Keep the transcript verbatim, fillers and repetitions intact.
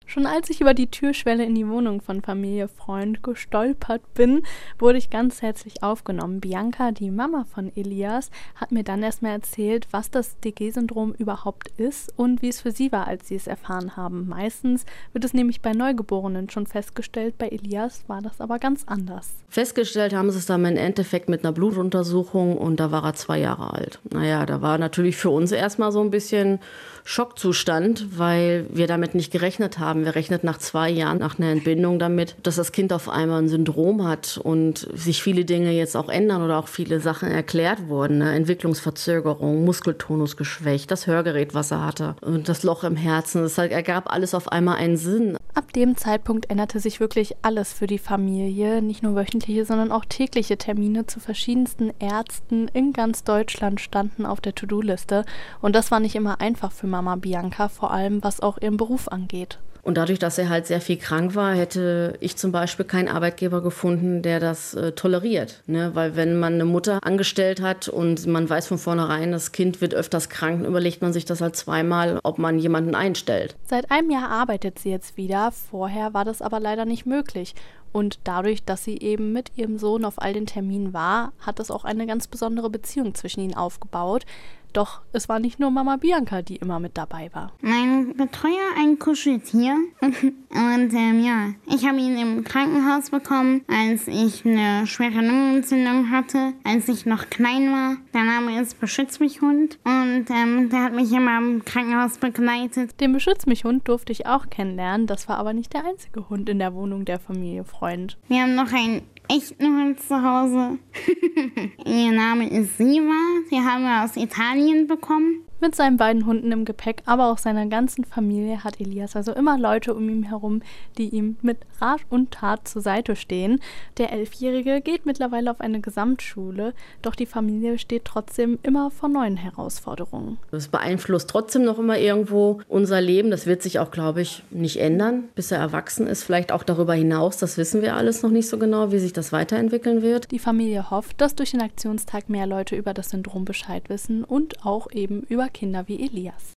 Schon als ich über die Türschwelle in die Wohnung von Familie Freund gestolpert bin, wurde ich ganz herzlich aufgenommen. Bianca, die Mama von Elias, hat mir dann erstmal erzählt, was das D G-Syndrom überhaupt ist und wie es für sie war, als sie es erfahren haben. Meistens wird es nämlich bei Neugeborenen schon festgestellt, bei Elias war das aber ganz anders. Festgestellt haben sie es dann im Endeffekt mit einer Blutuntersuchung und da war er zwei Jahre alt. Naja, da war natürlich für uns erstmal so ein bisschen Schockzustand, weil wir damit nicht gerechnet haben. Wir rechnen nach zwei Jahren nach einer Entbindung damit, dass das Kind auf einmal ein Syndrom hat und sich viele Dinge jetzt auch ändern oder auch viele Sachen erklärt wurden. Ne? Entwicklungsverzögerung, Muskeltonus geschwächt, das Hörgerät, was er hatte und das Loch im Herzen. Das ergab alles auf einmal einen Sinn. Ab dem Zeitpunkt änderte sich wirklich alles für die Familie. Nicht nur wöchentliche, sondern auch tägliche Termine zu verschiedensten Ärzten in ganz Deutschland standen auf der To-Do-Liste. Und das war nicht immer einfach für Mama Bianca, vor allem was auch ihren Beruf angeht. Und dadurch, dass er halt sehr viel krank war, hätte ich zum Beispiel keinen Arbeitgeber gefunden, der das äh, toleriert. Ne? Weil wenn man eine Mutter angestellt hat und man weiß von vornherein, das Kind wird öfters krank, überlegt man sich das halt zweimal, ob man jemanden einstellt. Seit einem Jahr arbeitet sie jetzt wieder, vorher war das aber leider nicht möglich. Und dadurch, dass sie eben mit ihrem Sohn auf all den Terminen war, hat es auch eine ganz besondere Beziehung zwischen ihnen aufgebaut. Doch es war nicht nur Mama Bianca, die immer mit dabei war. Mein Betreuer, ein Kuscheltier. Und ähm, ja, ich habe ihn im Krankenhaus bekommen, als ich eine schwere Lungenentzündung hatte, als ich noch klein war. Der Name ist Beschütz-mich-Hund und ähm, der hat mich immer im Krankenhaus begleitet. Den Beschütz-mich-Hund durfte ich auch kennenlernen. Das war aber nicht der einzige Hund in der Wohnung der Familie Freund. Wir haben noch einen echten Hund zu Hause. Ihr Name ist Siva. Den haben wir aus Italien bekommen. Mit seinen beiden Hunden im Gepäck, aber auch seiner ganzen Familie hat Elias also immer Leute um ihn herum, die ihm mit Rat und Tat zur Seite stehen. Der Elfjährige geht mittlerweile auf eine Gesamtschule, doch die Familie steht trotzdem immer vor neuen Herausforderungen. Das beeinflusst trotzdem noch immer irgendwo unser Leben. Das wird sich auch, glaube ich, nicht ändern, bis er erwachsen ist. Vielleicht auch darüber hinaus, das wissen wir alles noch nicht so genau, wie sich das weiterentwickeln wird. Die Familie hofft, dass durch den Aktionstag mehr Leute über das Syndrom Bescheid wissen und auch eben über Kinder wie Elias.